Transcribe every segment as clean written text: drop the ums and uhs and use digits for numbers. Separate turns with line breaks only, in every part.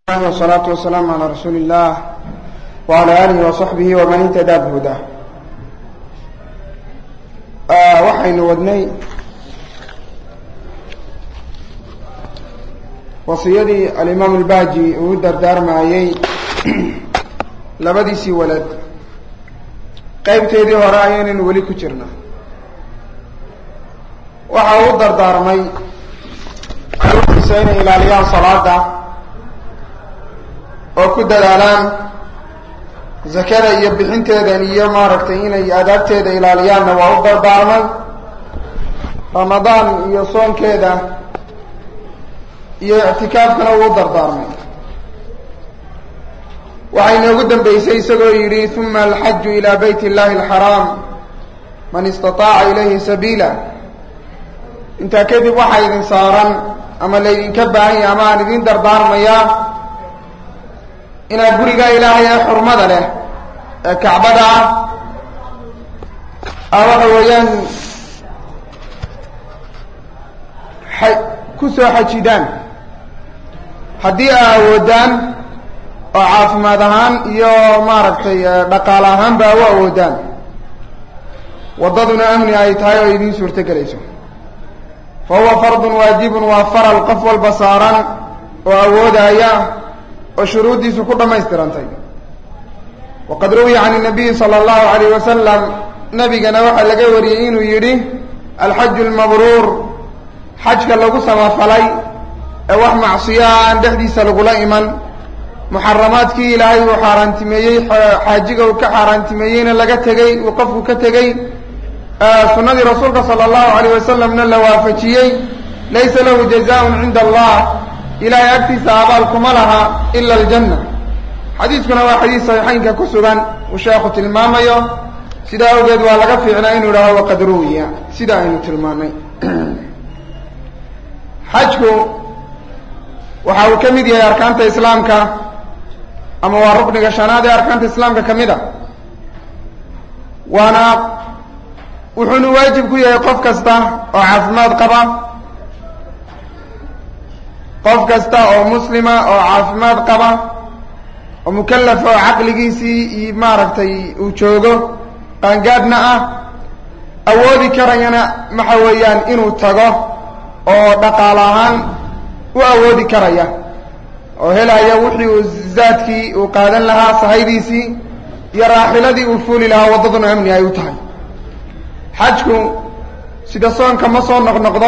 والصلاة والسلام على رسول الله وعلى آله وصحبه ومن اهتدى بهداه. waxaynu wadnay wasiyadii al-Imam al-Baji uu dardaarmayay labadiisii walad qaybteedii hore ayaynu wali ku jirnaa. waxa uu dardaarmay inay ilaaliyaan salaada oo ku dadaalaan zakada iyo bixinteeda iyo maaragtay inay aadaabteeda ilaaliyaanna waa u dardaarmay. ramadaan iyo soonkeeda iyo i'tikaafkana uu dardaarmay. waxay noogu dambeysay isagoo yidhi uma alxaju ilaa bayt illahi alxaraam man istataaca ilayhi sabiila. intaa kadib waxaa idin saaran ama laydinka baahan yahay ama aan idin dardaarmayaa inaad guriga ilaahay ee xurmada leh ee kacbada waxa weeyaan ku soo xajidaan haddii aa awoodaan oo caafimaad ahaan iyo maaragtay dhaqaale ahaanba u awoodaan waddaduna amni ay tahay oo idiin suurto gelayso. fa huwa fardun waajibun waa faral qof walba saaran oo awoodaya oo shuruuddiisu ku dhammaystirantay. waqad ruwiya can الnabiyi salى اllahu عalayh wasalam nabigana waxaa laga wariyey inuu yidhi alxaju اlmabruur xajka lagu samafalay ee wax macsiya aan dhexdiisa lagula iman muxaramaadkii ilaahay uu xaaraantimeeyey xaajiga uu ka xaaraantimeeyeyna laga tegey uu qofku ka tegey sunnadii rasuulka salى اllahu عalayh wasalamna la waafajiyey laysa lahu jazaء cinda allah ilaahay agtiisa abaal kuma laha ila aljanna. xadiiskuna waa xadiis saxiixaynka ku sugan uu sheekhu tilmaamayo. sidaa awgeed waa laga fiicnaa inuu idhaaho waqad ruwiya sida aynu tilmaanay. xajku waxa uu ka mid yahay arkaanta islaamka ama waa rukniga shanaad ee arkaanta islaamka ka mid a waana wuxuuna waajib ku yahay qof kasta oo caafimaad qaba, qof kasta oo muslima oo caafimaad qaba oo mukallafa oo caqligiisii iyo maaragtay uu joogo qaangaadhna ah awoodi karayana waxa weeyaan inuu tago oo dhaqaale ahaan u awoodi karaya oo helaya wixii uu zaadkii uu qaadan lahaa sahaydiisii iyo raaxiladii uu fuuli lahaa waddaduna amni ay u tahay. xajku sida soonka ma soo noqnoqdo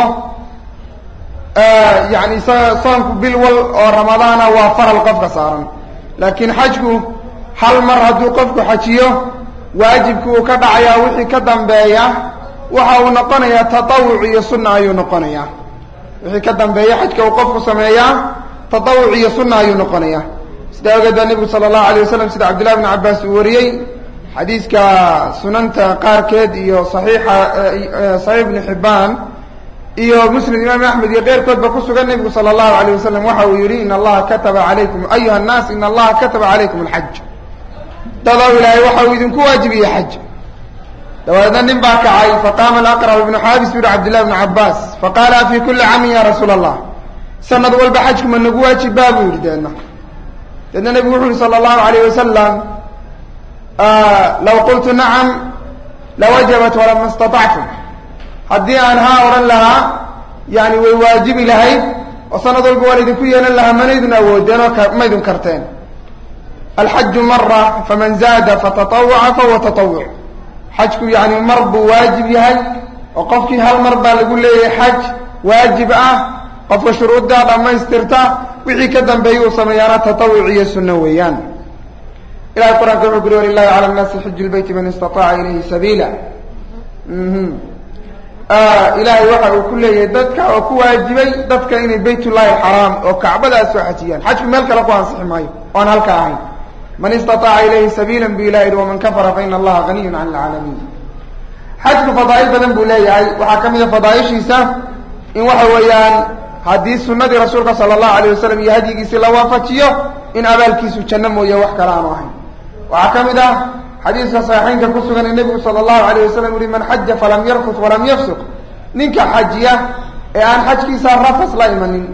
yani soonku bil wal oo ramadaana waa faral qofka saaran, laakiin xajku hal mar hadduu qofku xajiyo waajibkii uu ka dhacayaa wixii ka dambeeya waxa uu noqonayaa tatawuc iyo sunna ayuu noqonayaa. wixii ka dambeeya xajka uu qofku sameeyaa tatawuc iyo sunna ayuu noqonayaa. sidaa ogeed baa nebigu sala allahu alayh wasalam sida cabdillahi bni cabbaas uu wariyey xadiiska sunanta qaarkeed iyo saxiix ibni xibbaan iyo muslim imaam axmed iyo keyrkoodba ku sugan nebigu sala allahu alayh wasalam waxa uu yidhi in allaha kataba calaykum ayuha annaas in allaha kataba calaykum alxaj. dadow ilaahay waxa uu idinku waajibiyey xaj. dabadeedna nin baa kacay faqaama alaqrab ibnu xaabis u yihi cabdillahi bni cabbaas faqaala afii kulli caamin ya rasuula allah sanad walba xajku ma nagu waajibaa buu yidhi. deedna nebigu wuxu yihi sala allahu alayh wasalam law qultu nacam lawajabat walama istatactum. haddii aan haa odhan lahaa yani way waajibi lahayd oo sanad walba waa laydinku yeelan lahaa manaydun awoodeen oo maydun karteen. alxaju mara faman zaada fatatawaca fahuwa tatawuc. xajku yani mar buu waajib yahay oo qofkii hal mar baa lagu leeyahay xaj waajib ah. qofka shuruuddaa dhammaystirta wixii ka dambeeya uu sameeyaana tatawuc iyo sunno weeyaan. ilahay qur-aanka wuxuu ku uri walilahi cala nnaasi xiju lbeyti man istataaca ilayhi sabiila. ilaahay waxa uu ku leeyahay dadka oo ku waajibay dadka inay baytullahi alxaraam oo kacbadaas soo xajiyaan. xajku meel kale ku ansixi maayo oo aan halka ahayn. man istataaca ilayhi sabiila bu ilahi yihi waman kafara faina allaha ganiyun can alcaalamiin. xajku fadaa'il badan buu leeyahay. waxaa ka mid a fadaa'ishiisa in waxa weeyaan haddii sunnadii rasuulka sala allahu alayh wasalam iyo hadyigiisii la waafajiyo in abaalkiisu janno mooye wax kale aanu ahayn. waxaa ka mid ah xadiiska saxiixaynka ku sugan ee nebigu sala allahu alayh wasalam uhi man xaja falam yarfus walam yafsuq. ninka xajiya ee aan xajkiisa rafas la imanin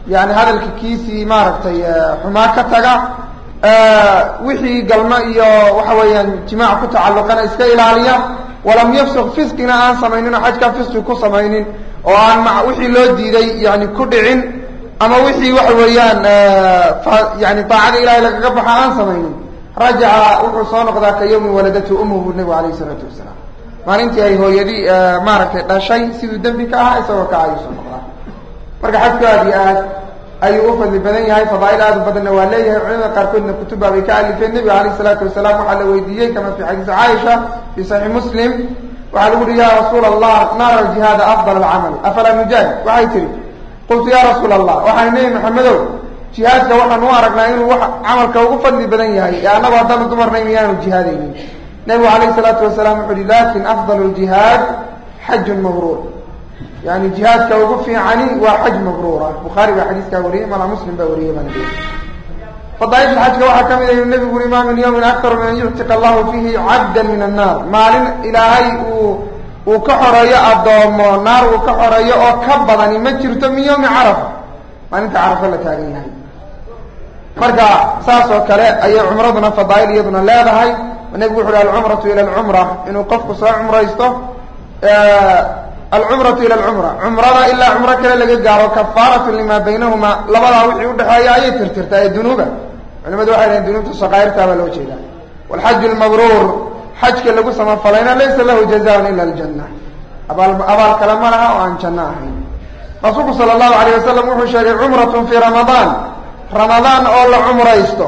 yani hadalka kiisii maaragtay xumaa ka taga wixii galmo iyo waxa weeyaan jimaac ku tacalluqana iska ilaaliya walam yafsuq fisqina aan samaynin oo xajkaa fisqi ku samaynin oo aan wixii loo diiday yani ku dhicin ama wixii waxa weeyaan yani daacada ilahay lagaga baxa aan samaynin rajaca wuxuu soo noqdaa ka yawmi waladatu umuhu nabigu alayhi salaatu wasalaam maalintii ay hooyadii maaragtay dhashay siduu dembi ka ahaa isagoo ka ayuu soo noqdaa marka xajku aad iyo aad ayuu u fadli badan yahay fadaail aad u badanna waa leeyahay culimada qaarkoodna kutubba bay ka alifeen nebiga alayh salaatu wasalaam waxaa la weydiiyey kama fi xadiisi caaisha fi saxiix muslim waxaa lagu uhi ya rasuula allah nara aljihaada afdal alcamal afalaa nujaahid waxay tihi qultu ya rasuula allah waxaan nebi maxamedow jihaadka waxaan u aragnaa inuu camalka ugu fadli badan yahay ee annagu haddaanu dumarnay miyaanu jihaadaynin nebigu alayh salaatu wasalaam wuxu uhi lakin afdal ljihaad xajun mabruur yani jihaadka ugu fiicani waa xaj mabruura bukhaari baa xadiiskaa wariyey mala muslim baa wariyey baan fadaaisha xajka waxaa ka mid a nebigu uri ma min yawmin aktaru min an yuctiqa allahu fiihi cabdan min annaar maalin ilaahay uu ka xoreeyo addoomo naar uu ka xoreeyo oo ka badani ma jirto min yawmi carafa maalinta carafo la taagan yahay marka saas oo kale ayay cumraduna fadaail iyaduna leedahay nebigu wuxu uhi alcumratu ila alcumra inuu qofku soo cumraysto alcumratu ila alcumra cumrada ilaa cumro kale laga gaaro kafaaratu lima baynahuma labadaa wixii udhexeeya ayay tirtirtaa ee dunuuba culimadu waxay dhahen dunuubta saqaa'irtaa baa loo jeedaa walxaju lmabruur xajka lagu samafalayna laysa lahu jazaan ila aljanna abaal kale ma laha oo aan janno ahayn rasuulku sala allahu alayh wasalam wuxuu sheegay cumratun fii ramadaan ramadaan oo la cumraysto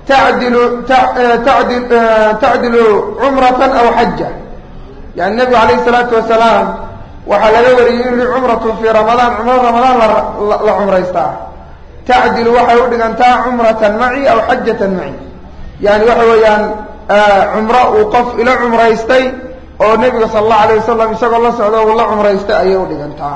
tacdilu cumratan aw xaja yani nebigu alayhi salaatu wasalaam waxaa laga wariyey in cumratun fii ramadaan cumro ramadaan la cumraystaa tacdilu waxay u dhigantaa cumratan maci aw xajatan maci yani waxa weeyaan cumro uu qof ila cumraystay oo nebiga sala allahu alayh wasalam isagoo la socdo uu la cumraystay ayay u dhigantaa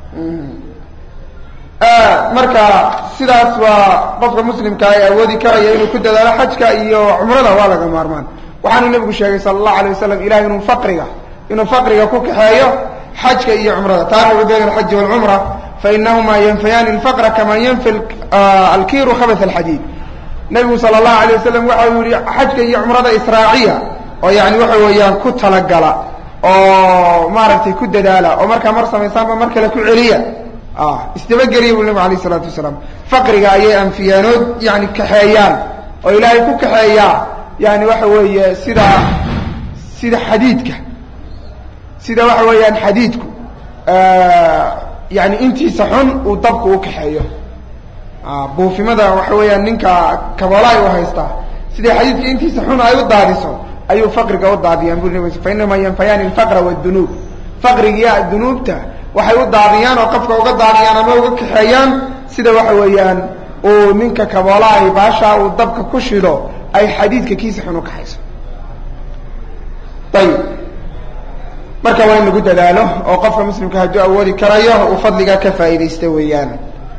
marka sidaas waa qofka muslimka ay awoodi karaya inuu ku dadaalo xajka iyo cumrada waa laga maarmaan waxaanu nebigu sheegay sala allahu alayh wasalam ilahay inuu faqriga ku kaxeeyo xajka iyo cumrada taariku bayna alxaji waalcumra fainahumaa yanfayaani alfaqra kama yanfi alkiiru khabath alxadiid nebigu sala allahu alayh wasalam waxa uu yihi xajka iyo cumrada israaciya oo yani waxa weeyaan ku talagala oo maaragtay ku dadaala oo markaa mar samaysaanba mar kale ku celiya isdabageliya buu nebigu alayh isalaatu wasalaam faqriga ayay anfiyaanood yani kaxeeyaan oo ilaahay ku kaxeeyaa yani waxa weeye sida xadiidka sida waxa weeyaan xadiidku yani intiisa xun uu dabku u kaxeeyo buufimada waxa weeyaan ninka kaboolaay u haystaa sidai xadiidka intiisa xun ay u daadiso ayuu faqriga u daadiyaan bu nabig fa inamaa yanfayaani alfaqra wadunuub faqrigiya dunuubta waxay u daadiyaan oo qofka uga daadiyaan ama uga kaxeeyaan sida waxa weeyaan uu ninka kaboolaay baashaa uu dabka ku shido ay xadiidka kiisa xun u kaxayso ayib marka waa in lagu dadaalo oo qofka muslimka hadduu awoodi karayo uu fadligaa ka faa'iidaysta weeyaan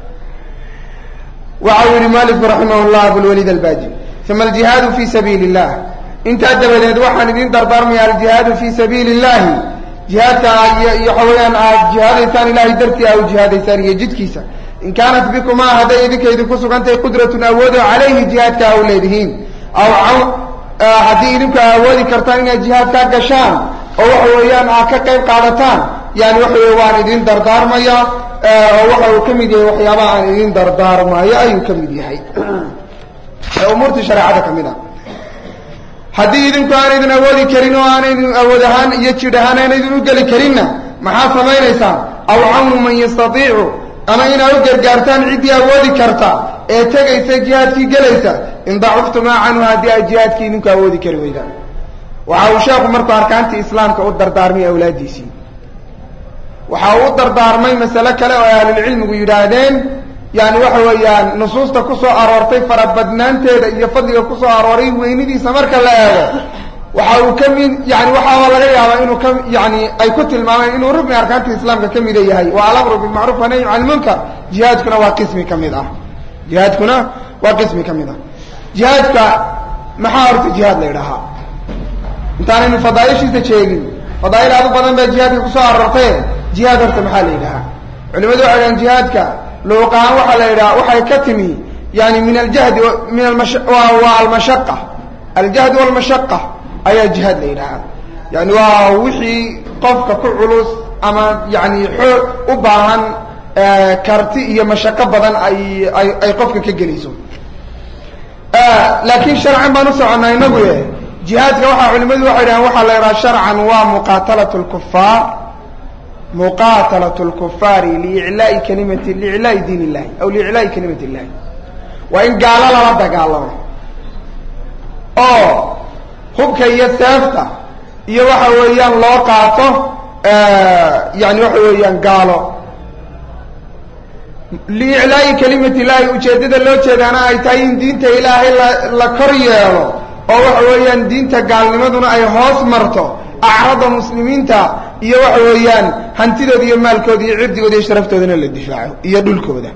waxa uu yihi mualifku raximah llah abulwaliid albaji uma aljihaadu fi sabiili illah intaa dabadeed waxaan idin dardaarmaya aljihaadu fi sabiili illahi jihaadka iyo waxa weeyaan aad jihaadaysaan ilahay dartii aa u jihaadaysaan iyo jidkiisa in kaanat bikuma hadday idinka idinku sugantahay qudratun awoodo calayhi jihaadka a u leedihiin aw haddii idinku awoodi kartaan inaad jihaadkaa gashaan oo waxa weeyaan aad ka qayb qaadataan yani waxa wey waan idin dardaarmaya oo waxa uu ka mid yahay waxyaabaha aan idin dardaarmayo ayuu ka mid yahay umuurtii shareecada ka mid a haddii idinku aanaydin awoodi karin oo aanaydin awood ahaan iyo jidh ahaan aanaydin u geli karinna maxaad samaynaysaan aw cawnu man yastatiicu ama inaad u gargaartaan ciddii awoodi karta ee tegaysa jihaadkii gelaysa in dacuftumaa canhu haddii ay jihaadkii idinku awoodi kari weydaan waxa uu sheekhu markuu arkaantii islaamka u dardaarmay awlaadiisii waxa uu u dardaarmay masale kale oo ahlulcilmigu yidhaahdeen yani waxa weeyaan nusuusta kusoo aroortay farabadnaanteeda iyo fadliga kusoo arooray weynidiisa marka la eego waxa uu ka mid yani waxaaba laga yaabaa inuu ka yani ay ku tilmaameen inuu rukni arkaantii islaamka ka mida yahay waa alamru bilmacruuf wanahyu can lmunkar jihaadkuna waa qismi ka mid ah jihaadkuna waa qismi ka mid ah jihaadka maxaa horta jihaad la idhahaa intaanaynu fadaaishiisa sheegin fadaail aad u badan baa jihaadka kusoo aroortaye jihaad horta maxaa la yidhahaa culimadu waxay dhahan jihaadka luqaan waxa la yiraahdaa waxay ka timi yani min al-jahd min al-mashaqqa al-jahd wal-mashaqqa ayaa jihad la yiraahdaa yani waa wixii qofka ku culus ama yani xoog u baahan karti iyo mashaqo badan ay qofka ka geliso laakiin sharcan baan u soconaa inagu jihaadka waxa culimadu waxay yiraahdaan waxa la yiraahdaa sharcan waa muqatalatu al-kuffar li'ilaa'i kalimati li'ilaa'i diin Allah aw li'ilaa'i kalimati Allah wa in gaala la dagaalamo oo hubka iyo seefta iyo waxa weeyaan loo qaato yani waxa weeyaan gaalo li'ilaa'i kalimati Allah ujeedada loo jeedana ay tahay in diinta Ilaahay la kor yeelo oo waxa weeyaan diinta gaalnimaduna ay hoos marto acrada muslimiinta iyo waxa weeyaan hantidooda iyo maalkooda iyo cirdigooda iyo sharaftoodana la difaaco iyo dhulkooda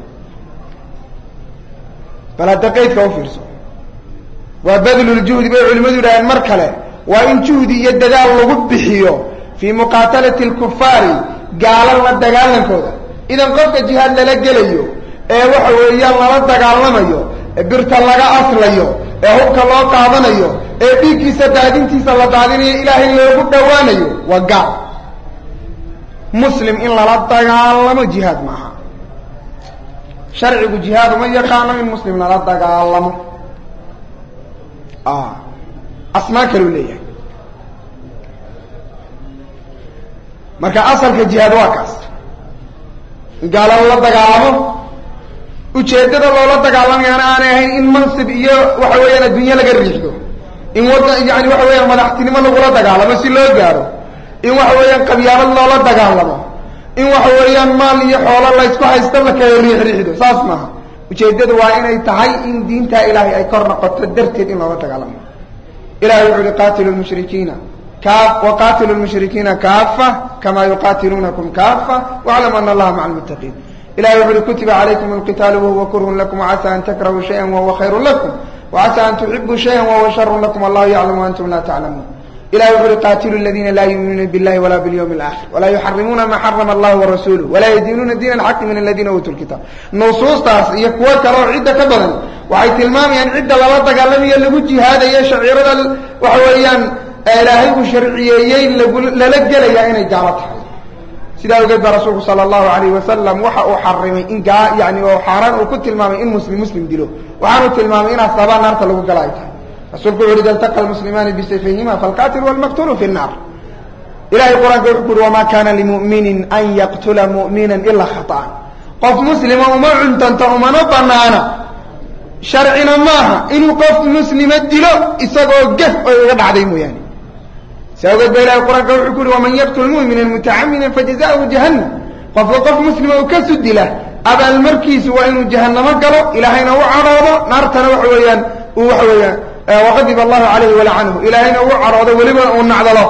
bala daqeydka u fiirso waa badlul juhdi bay culimadu yiraahdeen mar kale waa in juhdi iyo dadaal lagu bixiyo fi muqatalati al-kuffari gaalal la dagaalankooda idan qofka jihaad lala gelayo ee waxa weeyaan lala dagaalamayo birta laga aslayo ee hubka loo qaadanayo ee dhiiggiisa daadintiisa la daadinayo ilaahay loogu dhawaanayo waa gaal muslim in lala dagaalamo jihaad maaha sharcigu jihaad uma yaqaano in muslim lala dagaalamo asmaa kalu leeyahay marka asalka jihaad waa kaas gaalo la dagaalamo ujeedada loola dagaalamaya aan ahayn in mansib iyo waxa weeyaan adduunyo laga riixdo in wada yani waxa weeyaan madaxtinimo lagu la dagaalamo si loo gaaro in waxa weeyaan qabyaalad loola dagaalamo in waxa weeyaan maal iyo xoolo la isku haysto la kala riixdo saas maaha ujeedadu waa inay tahay in diinta Ilaahay ay kor noqoto darteed in loola dagaalamo Ilaahay wuxuu qaatilul mushrikiina وقاتلوا المشركين كافة كما يقاتلونكم كافة واعلموا أن الله مع المتقين إلهي يقول كتب عليكم القتال وهو كره لكم وعسى أن تكرهوا شيئا وهو خير لكم وعسى أن تحبوا شيئا وهو شر لكم والله يعلم وأنتم لا تعلمون إلهي يقول قاتلوا الذين لا يؤمنون بالله ولا باليوم الآخر ولا يحرمون ما حرم الله ورسوله ولا يدينون الدين الحق من الذين أوتوا الكتاب نصوص تاس يقوى كرو عدة كبدا وحيث المام يعني عدة لا تقلم يلقوا هذا يشعر وحويان إلهي وشرعيين للجل يا إني جارتها سيدا وجد رسول صلى الله عليه وسلم وحرم إن جاء يعني وحرام وكنت المام إن مسلم دلو وحرمت المام إن الصبا نار تلو جلايتها رسول قول إذا التقى المسلمان بسيفيهما فالقاتل والمقتول في النار إلهي القرآن يقول وما كان لمؤمن أن يقتل مؤمنا إلا خطأ قف مسلم وما عنت أنت وما نطنانا شرعنا ماها إنه قف مسلم الدلو إساقوا قف ويقضع ديمو يعني سأقول بإله القرآن يقول ومن يقتل مؤمنا متعمدا فجزاؤه جهنم قف مسلم وكسد له أبا المركز وإنه جهنم قالوا إلهينا وعراضه نارتنا وحويا وغضب الله عليه ولعنه إلهينا وعراضه ولمن ونعضله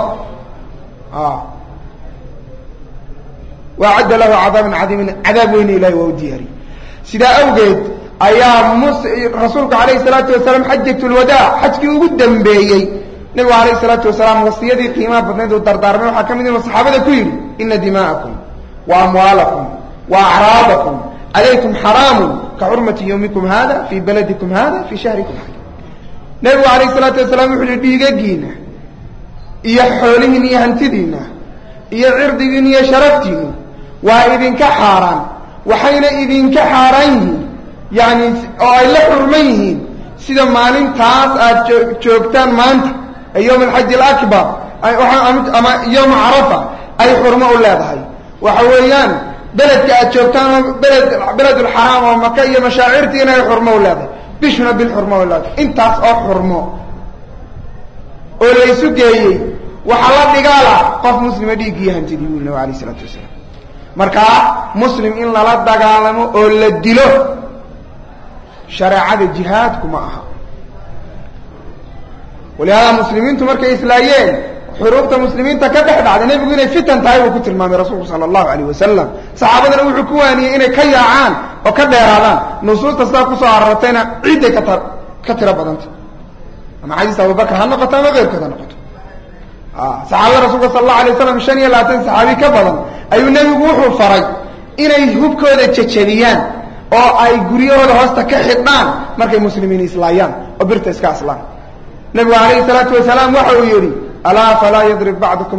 وأعد له عذاب عظيم عذاب وين إلهي وودياري سيدا أوجد أيام رسولك عليه الصلاة والسلام حجة الوداع حجك قدام بيي نبي عليه الصلاة والسلام وصيتي قيمة بدنيد والدردار من حكمين والصحابة كوين إن دماءكم وأموالكم وأعراضكم عليكم حرام كحرمة يومكم هذا في بلدكم هذا في شهركم هذا نبي عليه الصلاة والسلام يقول بيجينا إيا حولهن إيا هنتدينا إيا عرضهن إيا شرفتهن وإذن كحاران وحين إذن كحارين يعني أي حرميهن سيدا مالين تاس جوجتان مانت يوم الحج الأكبر أما يوم عرفة أي حرمة الله هاي وحويان بلد كأتشوكتان بلد الحرام ومكة مشاعرتي أنا حرمة الله بيشنا بالحرمة الله انت أصاب حرمة وليسو جاي وحلال دقالة قف مسلم ديقيا هنتي ديقول الله عليه الصلاة والسلام مركا مسلم إن لا دقالة ولا دلو شرعة الجهاد كماها ولهذا مسلمين تمرك إسلايين حروب المسلمين تكدح بعد النبي يقول فتن تاي وكتر المام رسول صلى الله عليه وسلم صحابتنا وحكواني إن كيعان وكذا يرادان نصوص تساقوا صارتين عدة كتر بدنت أما حديث أبو بكر هالنقطة ما غير كذا نقطة صحابة رسول صلى الله عليه وسلم شنيا لا تنسى صحابي كبدا أي النبي يقول فرج إن يهوب كذا تشريان oo ay guryahooda hoosta ka xidhaan markay muslimiin islaayaan oo birta iska aslaan nabigu calayhi salaatu wasalaam waxa uu yidhi alaa falaa yadrib bacdukum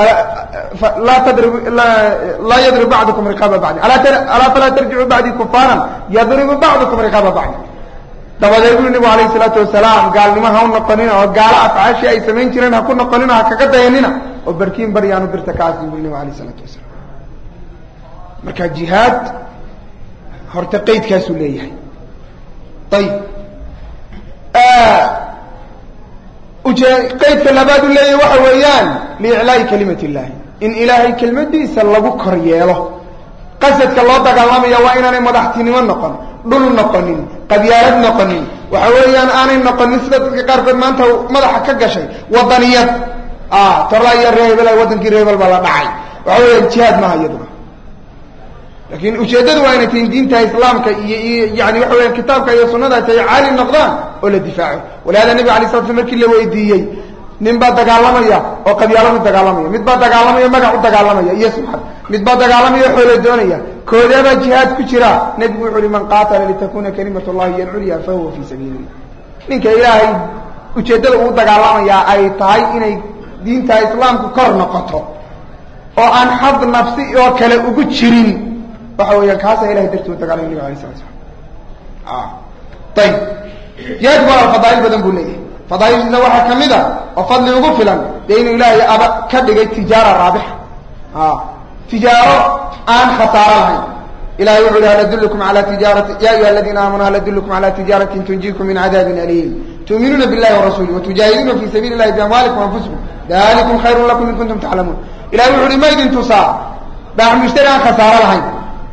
laa yadrib bacdukum riqaaba bacdi alaa falaa tarjicu bacdii kufaaran yadribu bacdukum riqaaba bacdi dabadeed buu nabigu calayhi salaatu wasalaam gaalnimo ha u noqonina oo gaalo afcaashii ay samayn jireen ha ku noqonina ha kaga dayanina oo barkiin baryaanu birta ka asin buu nabigu calayhi salaatu wasalaam marka jihaad horta qaydkaasuu leeyahay ayib qaydka labaad uu leeyahay waxa weeyaan liiclaa'i kalimati illahi in ilaahay kelmadiisa lagu kor yeelo qasadka loo dagaalamaya waa inaanay madaxtinimo noqon dhul noqonin qabyaalad noqonin waxa weeyaan aanay noqonin sida dadka qaarkood maanta madaxa ka gashay wadaniyad torla iyo reebel wadankii reebel baa la dhacay waxa weeyaan jihaad maaha iyaduna laakiin ujeeddadu waa inay tahin diinta islaamka iyo yani waxa weeyaan kitaabka iyo sunnadaas ay caali noqdaan oo la difaaco walaada nabiga alay slat slam markii la weydiiyey nin baa dagaalamaya oo qabyaaladu dagaalamaya mid baa dagaalamaya magac u dagaalamaya iyo subxad mid baa dagaalamaya xoolo doonaya koodeebaa jihaad ku jira nebigu wuxu uhi man qaatala litakuna kalimat llahi hiy alculya fahuwa fii sabiilillah ninka ilaahay ujeeddada uu dagaalamayaa ay tahay inay diinta islaamku kor noqoto oo aan xad nafsi oo kale ugu jirin waxa weeyaan kaasaa ilahay dartii u dagaalamay nabiga alay slat slam ayib jihaadku waa fadaa'il badan buu leeyahay fadaailna waxaa ka mid a oo fadli ugu filan dee inuu ilaahay aba ka dhigay tijaara raabixa tijaaro aan khasaaro lahayn ilahay wuxu uhi hal adullukum ala tijaarati ya ayuha aladiina aamanuu hal adullukum cala tijaaratin tunjiikum min cadaabin aliim tu'minuuna billahi warasuulih watujaahiduuna fii sabiili illahi biamwaalikum anfusikum dalikum khayrun lakum in kuntum taclamuun ilahay wuxu uhi ma idin tusaa baax mushtari aan khasaaro lahayn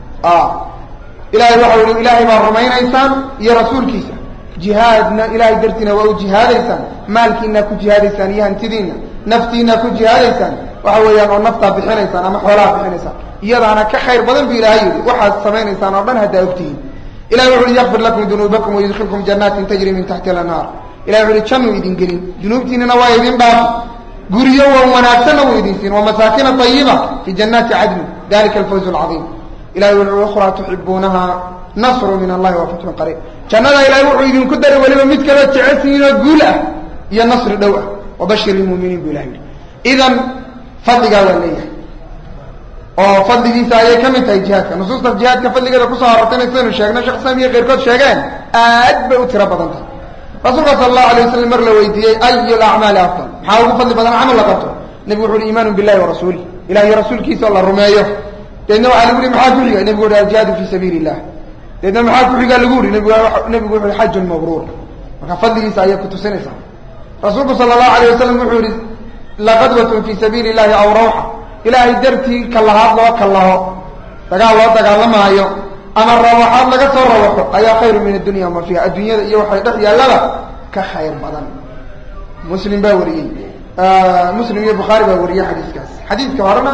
ilahay waxau ihi ilaahay baa rumaynaysaan iyo rasuulkiisa jihaadna ilahay dartiina waa u jihaadaysaan maalkiina ku jihaadaysaan iyo hantidiina naftiina ku jihaadaysaan waxa weeyaan oo naftaa bixinaysaan ama xoolaha bixinaysaan iyadaana ka khayr badan bu ilahay yidhi waxaad samaynaysaan oo dhan haddaa ogtihiin ilahay wuxu uhi yakfir lakum dunuubakum wayudkilkum janaatin tajri min taxti lanhaar ilahay wuxu uhi jannuu idin gelin dunuubtiinana waa idin dhaafi guryo wan wanaagsanna wuu idin siin wamasaakina ayiba fi jannaati cadni dalika alfawz alcaiim ilahay wuxu ukhraa tuxibuunaha nasru min allahi wa fatxun qariib jannada ilahay wuxuu idinku daray weliba mid kaloo jecesiin oo guul ah iyo nasri dhow ah wabashir ilmuuminiin bu ilahay yihi idan fadligaa waa leeyahay oo fadligiisa ayay ka mid tahay jihaadka nusuusta jihaadka fadligeeda kusoo arortayna sidaynu sheegnay shekh islaam iyo keyrkood sheegeen aad bay u tiro badan tahay rasuulka sala allahu alay wasalam mar la weydiiyey ayu lacmaali afdal maxaa ugu fadli badan camal la qabto nebigu wuxu uhi iimaanu billahi warasuulih ilahi iyo rasuulkiisa oo la rumeeyo deedna waxaa lagu yihi maxaa ku xiga nebigu uhi aljihaadu fii sabiili illah deedna maxaa ku xigaa lagu uri nebigu wuxu uhi xajun mabruur marka fadligiisa ayay kutusinaysaa rasuulku sala allahu alayh wasalam wuxuu yihi laqadwatun fii sabiili illahi aw rawxa ilaahay dartii kallahaad loo kallaho dagaal loo dagaalamaayo ama rawaxaad laga soo rawaxo ayaa khayru min addunya wama fiiha adduunyada iyo waxay dhex yaallaba ka khayr badan muslim baa wariyey muslim iyo bukhaari baa wariyey xadiiskaas xadiidka horena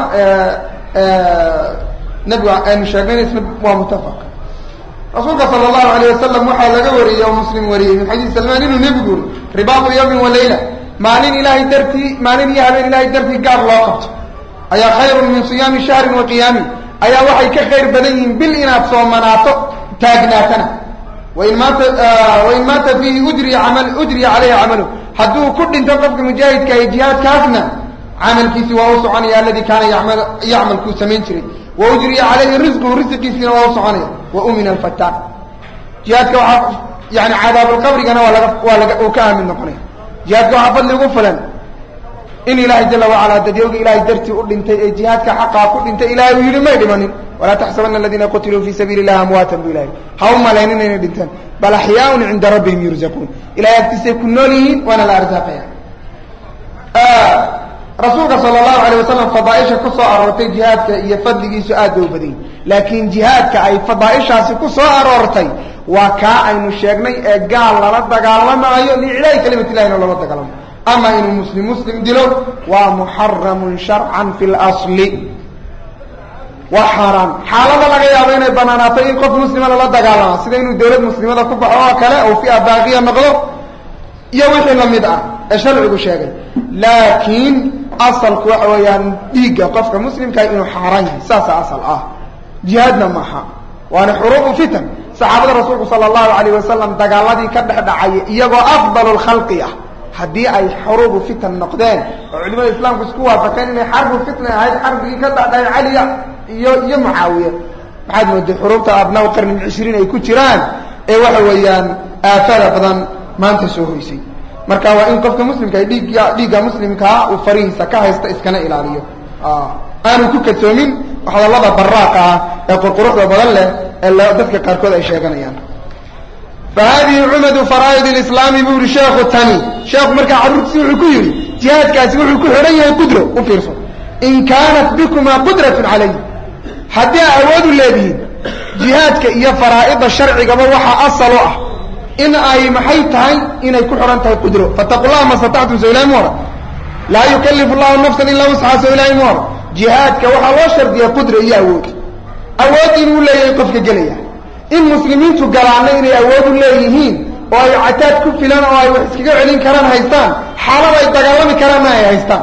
nabigu aynu sheegnayna isna waa muttafaq rasuulka sala allahu alayh wasalam waxaa laga wariyey oo muslim wariyey min xadiis salmaan inuu nebigu uri ribaatu yawmin wa layla maalin ilaahay dartii maalin iyo habeen ilahay dartii gaar loo qabto ayaa khayrun min siyaami shahrin wa qiyaamin ayaa waxay ka khayr badan yihiin bil inaad soomanaato taagnaatana wain maata fiihi ujriya caleyhi camalu hadduu ku dhinto qofka mujaahidka ee jihaadkaasna camalkiisi waa u soconaya aladii kaana yacmal kuu samayn jiray wa ujriya caleyhi risquhu risqiisiina waa u soconaya wa umina alfataan jihaadka waxaa yani cadaabulqabrigana uu ka aamin noqonaya jihaadka waxaa fadli ugu filan in ilaahay jala wacala dadyowga ilaahay dartii u dhintay ee jihaadka xaqaa ku dhintay ilahay uu yidhi may dhimanin walaa taxsabana aladiina qutiluu fii sabiili illahi amwaatan bu ilahay ha u malaynin inay dhinteen bal axyaaun cinda rabbihim yurzaquun ilahay agtiisay ku nool yihiin waana la arsaaqaya rasuulka sala allahu alayh wasalam fadaaisha ku soo aroortay jihaadka iyo fadligiisu aad bay u badan yihin laakiin jihaadka ay fadaaishaasi ku soo aroortay waa kaa aynu sheegnay ee gaal lala dagaalamaayo liiclaahi kalimat illahi in lala dagaalamayo ama inuu muslim dilo waa muxaramun sharcan fi lasli waa xaaraan xaalada laga yaabo inay banaanaato in qof muslima lala dagaalama sida inuu dawlad muslimada ku baxo oo kale oo fia baaqiya noqdo iyo wixii lamid ah ee sharcigu sheegay laakiin asalku waxa weeyaan dhiigga qofka muslimkaa inuu xaaraan yahay saasa asal ah jihaadna maaha waana xuruubu fitan saxaabada rasuulku sala allahu calayh wasalam dagaaladii ka dhex dhacay iyagoo afdalu lkhalqi ah haddii ay xuruubu fitan noqdeen oo culimada islaamku isku waafaqeen inay xarbu fitna ahayd xarbigii ka dhacday caliya iyo mucaawiya maxaad mooday xuruubta abnaa qarni 20 ay ku jiraan ee waxa weeyaan aafada badan maanta soo hoysay marka waa in qofka muslimka ay dhiigga muslimka uu farihiisa ka haysta iskana ilaaliyo aanu ku kadsoomin hadallada baraaqa ah ee qurquruxda badan leh ee dadka qaarkood ay sheeganayaan فهذه عمد فرائض الإسلام بور شيخ الثاني شيخ مركع عروض سيوحي كيري جهاد كاسيوحي كحرية قدرة وفيرسو إن كانت بكما قدرة عليه حتى أعواد الذين جهاد كإيا فرائض الشرع قبل وحا أصلوا إن أي محيطها إن يكون حرانتها قدرة فاتقوا الله ما استطعتم سولاي مورا لا يكلف الله نفسا إلا وسعها سولاي مورا جهاد كوحا وشر دي قدرة إيا أعواد إنه لا يقفك جليا in muslimiintu galaana inay awood u leeyihiin oo ay cataad ku filan oo ay wax iskaga celin karaan haystaan xaalad ay dagaalami karaan ay haystaan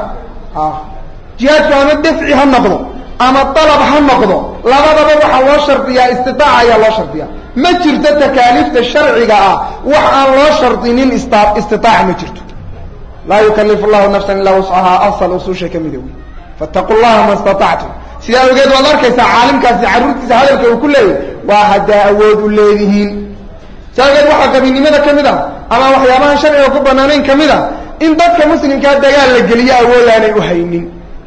jihaadku ama dafci ha noqdo ama talab ha noqdo labadaba waxa loo shardiyaa istitaaca ayaa loo shardiyaa ma jirto takaaliifta sharciga ah wax aan loo shardinin istitaaca ma jirto laa yukallifu allahu nafsan illaa wuscahaa asal usuusha ka midow fattaqullaha ma istatactum sidaa ogeed waad arkaysaa caalimkaasi carruurtiisa hadalka uu ku leeyahay waa haddaa awood u leedihiin sidaa ogeed waxaa qabiilnimada ka mid ah ama waxyaabahan sharciga ku banaanayn ka mid ah in dadka muslimkaa dagaal la geliyo awood aanay u haynin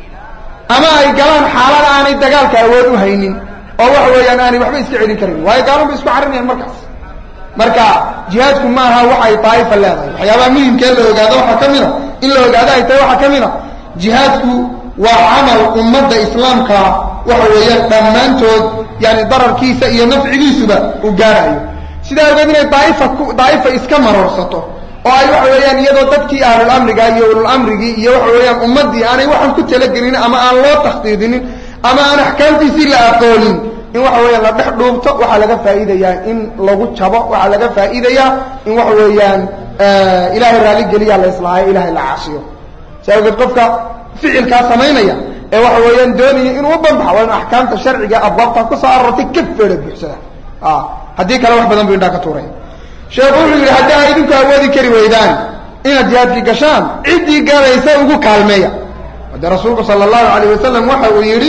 ama ay galaan xaalad aanay dagaalka awood u haynin oo waxa weeyaan aanay waxba iska celin karin waayo gaalunba isku carrinayaan markaas marka jihaadku ma aha wax ay daa'ifa leedahay waxyaabaha muhimkee la ogaado waxaa ka mid a in la ogaado ay tahay waxaa ka mid a jihaadku waa camal ummadda islaamka waxa weeyaan dhammaantood yani dararkiisa iyo nafcigiisuba uu gaarayo sidaa ogeed inay daa'ifa iska maroorsato oo ay waxa weeyaan iyadoo dadkii ahlul amriga iyo ulul amrigii iyo waxa weeyaan ummaddii aanay waxaan ku talagelin ama aan loo takhdiidinin ama aan axkaamtiisii la aqoonin in waxa weeyaan la dhex dhuubto waxaa laga faa'iidayaa in lagu jabo waxaa laga faa'iidayaa in waxa weeyaan ilaahay raali geliyaa la islaahayo ilaahay la caasiyo sidaa ogeed qofka ficilkaa samaynaya ee waxa weeyaan doonaya inuu u banbaxo waa inu axkaamta sharciga abwaabta ku soo arortay ka feera buuxsada haddii kale wax badan buu indhaa ka tuuraya sheekhu wuxuu yidhi haddii ay idinku awoodi kari weydaan inaad jihaadkii gashaan ciddii galaysa ugu kaalmeeya hadde rasuulku sala allahu alayh wasalam waxa uu yidhi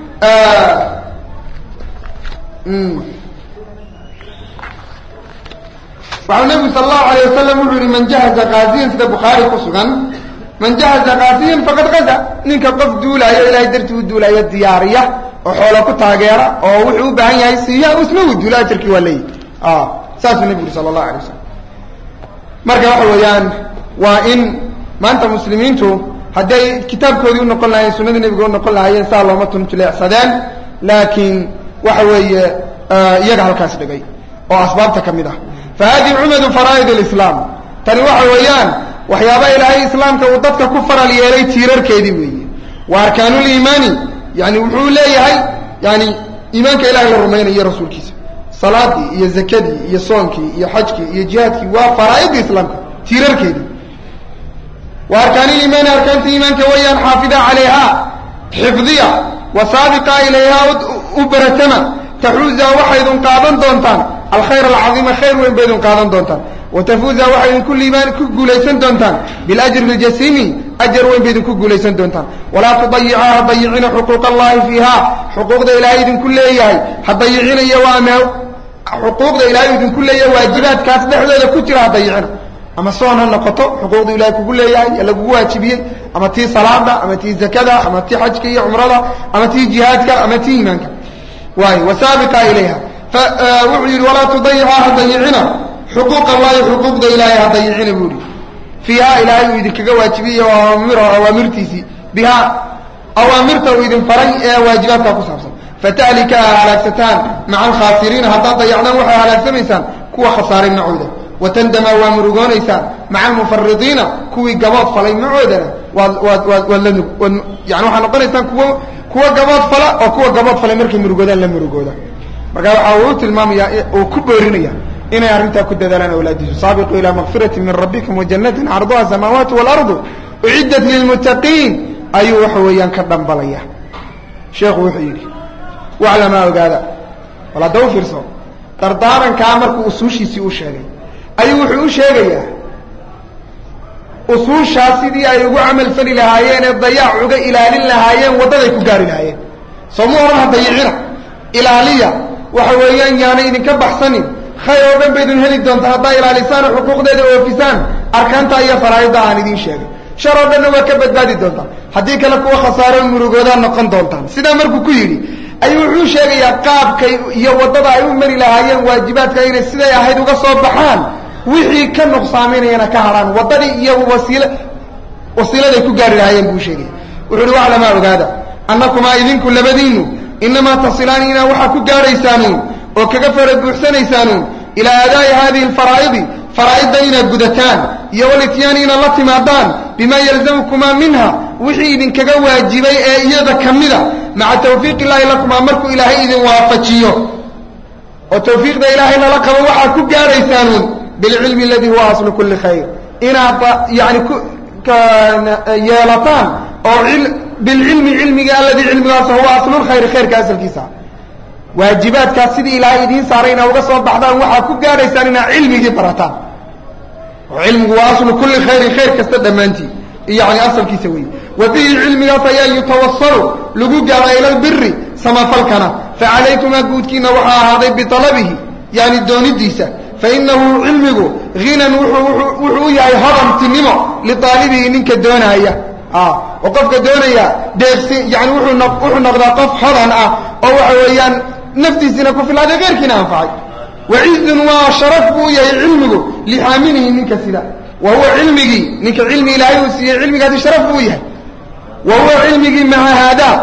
waxau nebigu sala allahu alayh wasalam wuxuu yihi man jahaza qaaziyan sida bukhaari ku sugan man jahaza qaasiyan faqad qaza ninka qof duulaayo ilaahay dartii u duulaayo diyaariya oo xoola ku taageera oo wuxuu u baahan yahay siiya isna uu duula ajarkii waa leeyihi saasuu nebigu yuri sala allahu alay wasalam marka waxa weeyaan waa in maanta muslimiintu hadday kitaabkoodii u noqon lahayen sunnadii nebiga u noqon lahaayeen saa looma tunjuleecsadeen laakiin waxa weeye iyaga halkaas dhigay oo asbaabta ka mid ah fa hadihi cumadu faraa'id alislaam tani waxa weeyaan waxyaaba ilaahay islaamka uu dadka ku faral yeelay tiirarkeedii weeye wa arkaanuliimaani yani wuxuu leeyahay yani iimaanka ilahay la rumaynayo rasuulkiisa salaadii iyo zakadii iyo soonkii iyo xajkii iyo jihaadkii waa faraa'idda islaamka tiirarkeedii wa arkaaniliimaani arkaanta iimaanka weeyaan xaafida calayha xifdiya wa saabiqa ilayha u baratama taxuuza waxaydun qaadan doontaan alkhayr alcaiima khayr weyn baydun qaadan doontaan watafuuza waxaydin ku guulaysan doontaan biljri اljasiimi ajar weyn baydinku guulaysan doontaan walaa tudayica ha dayicina xuquuq allahi fiiha xuquuqda ilaahay idinku leeyahay ha dayicinayo xuquuqda ilaahay idinku leeyahay waajibaadkaas dhexdooda ku jira ha dayicina ama soon ha noqoto xuquuqda ilahay kugu leeyahay ee lagugu waajibiyey ama tii salaada ama tii zakada ama tii xajka iyo cumrada ama tii jihaadka ama tii iimaanka waay wasaabiqa ilayha wuxuu yidhi walaa tudayica ha dayicina xuquuq allahi xuquuqda ilaahay ha dayicina buu yihi fiiha ilaahay uu idinkaga waajibiyey awaamirtiisii bihaa awaamirta uu idin faray ee waajibaadkaa ku saabsan fataalika ha halaagsataan maca alkhaasiriina haddaad dayacdaan waxay halaagsamaysaan kuwa khasaaray macooda watandama waa murugoonaysaan maca almufaridiina kuwii gabood falay macoodana yani waxaa noqonaysaan kuwa gabood fala oo kuwa gabood falay markay murugoodaan la murugooda marka waxa uu tilmaamaya uu ku boorinaya inay arrintaa ku dadaalaan awlaadiisu saabiquu ilaa makfirati min rabbikum wajannatin carduha asamaawaatu waalardu uciddat lilmuttaqiin ayuu waxa weeyaan ka dhambalaya sheekhu wuxuu yidhi waclamaa ogaada wal hadda u fiirso dardaarankaa markuu usuushiisii u sheegay ayuu wuxuu u sheegayaa usuushaa sidii ay ugu camal fali lahaayeen ee dayaac uga ilaalin lahaayeen waddaday ku gaari lahaayeen soo ma oran ha dayicina ilaaliya waxa weeyaan yaanay idinka baxsanin khayr oo dhan ba idin heli doonta haddaa ilaalisaan oo xuquuqdeeda oofisaan arkaanta iyo faraa'idda aan idiin sheegay shar oo dhanna waa ka badbaadi doontaan haddii kale kuwa khasaaro murugoodaa noqon doontaan sidaa markuu ku yidhi ayuu wuxuu sheegayaa qaabkay iyo waddada ay u mari lahaayeen waajibaadka inay siday ahayd uga soo baxaan wixii ka nuqsaaminayana ka hadhaan waddadii iyo wasiiladay ku gaari lahaayeen buu sheegaya wuxuu uhi waclamaa ogaada annakumaa idinku labadiinu inamaa tasilaani inaa waxaa ku gaadhaysaanuun oo kaga fara buuxsanaysaanuun ilaa aadaa'i haadihi alfaraa'idi faraa'idda inaad gudataan iyo walityaani inaad la timaadaan bimaa yalzamukumaa minha wixii idinkaga waajibay ee iyada ka mida maca tawfiiq illaahi lakumaa markuu ilaahay idin waafajiyo oo tawfiiqda ilaahay lala qabo waxaad ku gaadhaysaanuun bilcilmi aladii huwa aslu kulli khayr inaad yani yeelataan oo bilcilmi cilmiga alladii cilmigaas huwa aslulkhayri khayrka asalkiisa waajibaadkaas sidii ilaahay idiin saaray inaa uga soo baxdaan waxaad ku gaadhaysaan inaad cilmigii barataan oo cilmigu waa aslu kulli khayrin khayr kasta dhammaantii yani asalkiisa weeye wa bihi cilmigaas ayaa yutawasalu lagu gaara ila albiri samafalkana facalaykumaa guudkiina waxaa ahaaday bitalabihi yani doonidiisa fainahu cilmigu hinan wuxuu u yahay hodantinimo liaalibihi ninka doonaaya oo qofka doonaya deeqsi yani wuxuu noqdaa qof hodan ah oo waxa weeyaan naftiisina ku filaaday keyrkiina anfacay wacizun waa sharaf buu yahay cilmigu lixaamilihi ninka sida wa huwa cilmigii ninka cilmi ilaahay uu siiyey cilmigaasi sharaf buu yahay wa huwa cilmigii maca haadaa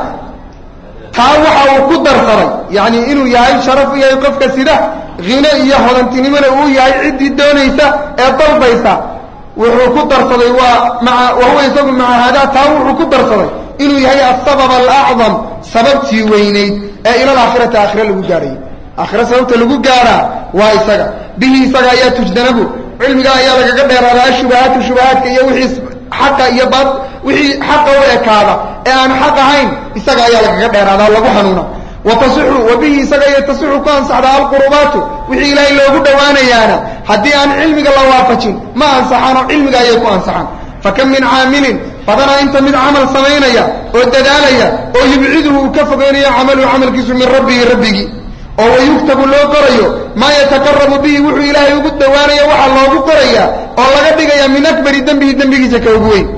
taa waxa uu ku darsaday yani inuu yahay sharaf u yahay qofka sida hino iyo hodantinimona uu yahay ciddii doonaysa ee dalbaysa wuxuu ku darsaday wa huwa isagu maca haadaa taa wuxuu ku darsaday inuu yahay asabab alacdam sababtii weynayd ee ila alaakhirati aakhira lagu gaadhayo aakhira sababta lagu gaadhaa waa isaga bihi isaga ayaa tujdanabu cilmiga ayaa lagaga dheeraadaa ashubahaatu shubahaadka iyo wixii xaqa iyo wixii xaqa u ekaada ee aan xaq ahayn isaga ayaa lagaga dheeraadaa lagu hanuuna watasixu wa bihi isaga iyo tasixu ku ansaxdaa alqurubaatu wixii ilaahay loogu dhowaanayaana haddii aan cilmiga la waafajin ma ansaxaanoo cilmiga ayay ku ansaxaan fakam min caamilin badanaa inta mid camal samaynaya oo dadaalaya oo yubciduhu uu ka fogeynayo camaluhu camalkiisu min rabbihi rabbigii oo wayuktabu loo qorayo maa yataqarabu bihi wuxuu ilaahay ugu dhowaanaya waxaa loogu qorayaa oo laga dhigaya min akbari dembihi dembigiisa ka ugu weyn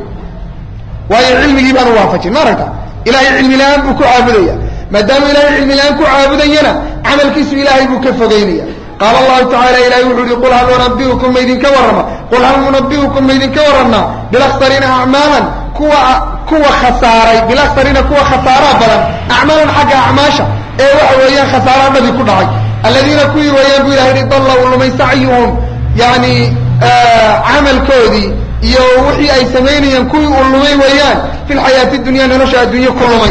waayo cilmigii baanu waafajin ma aragta ilaahay cilmi la-aan buu ku caabudaya maadaama ilaahay cilmi la-aan ku caabudayana camalkiisu ilaahay buu ka fogeynaya qaala allahu tacala ilahay wuxuu yihi qul hal unabiukum maydinka warrama qul hal nunabiukum maydinka warramnaa bilaksariina acmaalan kuwa khasaaray bilaksariina kuwa khasaaraa badan acmaalan xagga acmaasha ee waxa weeyaan khasaaraa dhabi ku dhacay aladiina kuwii weeyaan buu ilahay yihi dalla u lumay sacyuhum yani camalkoodii iyo wixii ay samaynayeen kuwii uu lumay weeyaan fi lxayaati dunya nolosha adduunye ku lumay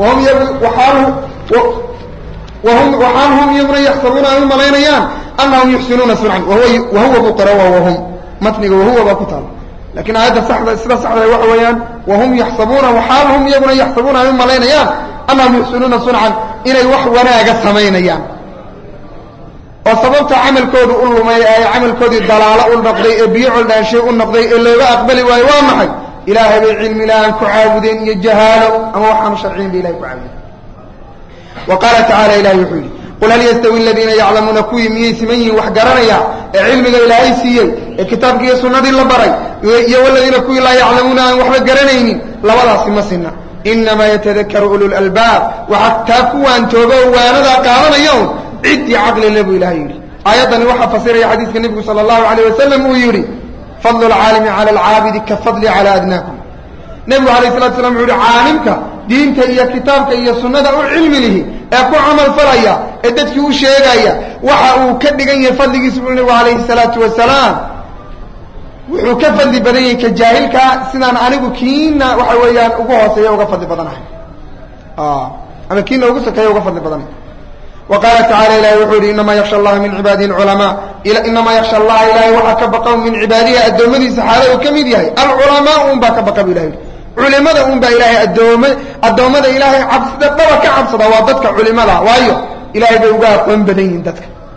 waxaan hum iyaguna yaxsabuuna ay u malaynayaan anahum yuxsinuuna suncan wahuwa buqara wahum matniga wahuwa baa ku taala lakin aayadda sida saxda waxa weeyaan wahum yaxsabuuna waxaal hum iyaguna yaxsabuuna ay u malaynayaan anahum yuxsinuuna suncan inay wax wanaaga samaynayaan oo sababta camalkoodu u lumay ee camalkoodii dalaalo u noqday ee biyo coldhaanshay u noqday ee looga aqbali waayo waa maxay ilaahay bay cilmi la-aan ku caabudeen iyo jahaalo ama waxaanu sharciyin bay ilahay ku caabudeen wa qaala tacala ilahay wuxuu yidhi qul hal yastawi aladiina yaclamuuna kuwii miyay siman yihiin wax garanaya ee cilmiga ilaahay siiyey ee kitaabkii iyo sunnadii la baray iyo waladiina kuwii laa yaclamuuna aan waxba garanaynin labadaasi ma sinna inamaa yatadakaru ululalbaab waxaa taa kuwaan tooga oo waanadaa qaadanaya un ciddii caqli le buu ilahay yidhi aayaddani waxaa fasiraya xadiiska nebigu sala allahu alayh wasalam uu yidhi fadlu lcaalimi cala alcaabidi ka fadli cala adnaakum nebigu alayh salatu slam wuxu uhi caalimka diinta iyo kitaabka iyo sunnada u cilmi lihi ee ku camal falaya ee dadkii u sheegaya waxa uu ka dhigan yahay fadligiisa buu nebigu alayhi salaatu wasalaam wuxuu ka fadli badan yahay ka jaahilkaa sidaan anigu kiina waxa weeyaan ugu hooseeya uga fadli badanahay ama kiina ugu sokeeya uga fadli badanahay wa qaala tacala ilahi wuxuu yihi inamaa yaksha allaha min cibaadihi alculamaa inamaa yaksha allaha ilahay waxaa ka baqa min cibaadihi addoommadiisa xaala uu ka mid yahay alculamaa un baa ka baqa bu ilahay yihi culimada un baa ilaahay addoommada ilaahay cabsida dhaba ka cabsada waa dadka culimada waayo ilahay bay uga aqoon badan yihiin dadka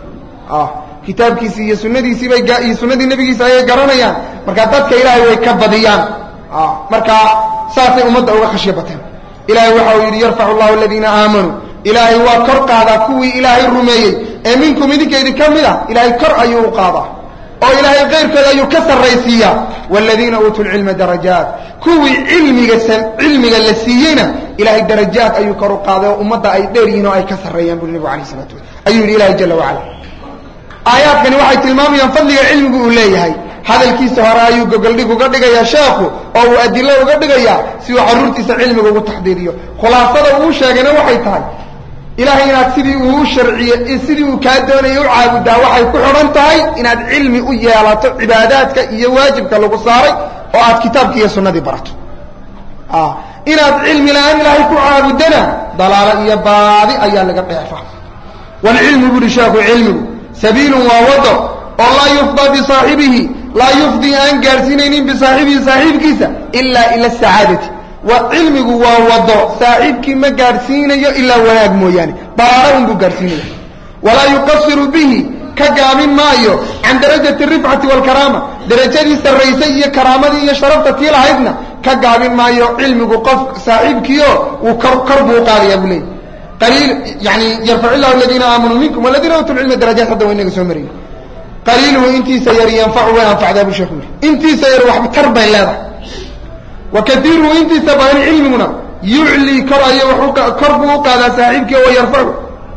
kitaabkiisi iyo sunnadiisii bay iyo sunnadii nabigiisa ayay garanayaan marka dadka ilaahay way ka badiyaan marka saasay ummadda uga khashyo bateen ilaahay waxa uu yidhi yarfacu allahu aladiina aamanuu ilaahay waa kor qaadaa kuwii ilaahay rumeeyey ee minkum idinkeydii ka mid ah ilaahay kor ayuu u qaadaa oo ilaahay kayrkooda ayuu ka sarraysiiyaa waaladiina uutuu lcilma darajaat kuwii cilmiga la siiyeyna ilaahay darajaad ayuu kor u qaaday oo ummadda ay dheer yihiin oo ay ka sarreeyaan buri nebigu alayh salatu wasalam ayuu yidhi ilahay jala wacala aayaadkani waxay tilmaamayaan fadliga cilmigu uu leeyahay hadalkiisa hore ayuu gogoldhig uga dhigayaa sheekhu oo uu adilo uga dhigayaa si uu carruurtiisa cilmiga ugu taxdiiriyo khulaasada uu sheegayna waxay tahay ilaahay inaad sidii uu u sharciye sidii uu kaa doonayay u caabudaa waxay ku xidhan tahay inaad cilmi u yeelato cibaadaadka iyo waajibka lagu saaray oo aad kitaabki iyo sunnadii barato inaad cilmi la-aan ilaahay ku caabudana dalaalo iyo baadi ayaa laga dheefa walcilmu buri sheekhu cilmigu sabiilun waa wado oo laa yufdaa bisaaxibihi laa yufdii aan gaarsiinaynin bisaaxibihi saaxiibkiisa ilaa ila sacaadati cilmigu waa wado saaxiibkii ma gaadhsiinayo ilaa wanaag mooyaane dalaalo unbuu gaadhsiinaya walaa yuqasiru bihi ka gaabin maayo can darajati rifcati waalkaraama darajadii sarraysay iyo karaamadii iyo sharafta tii lahaydna ka gaabin maayo cilmigu qof saaxiibkiio uu kor buu qaadayaa buu leeyay qaliil yani yarfac illahu aladiina aamanuu minkum waladiina uutuu lcilma darajaat hadda waa inaga soo marayna qaliiluhu intiisa yar yanfacu way anfacdaa buu sheekhu yidhi intiisa yar waxba tar bay leedahay wakaiiruhu intiisa badan cilmiguna yuclii kor buu u qaadaa saaxiibkii oo yarfacu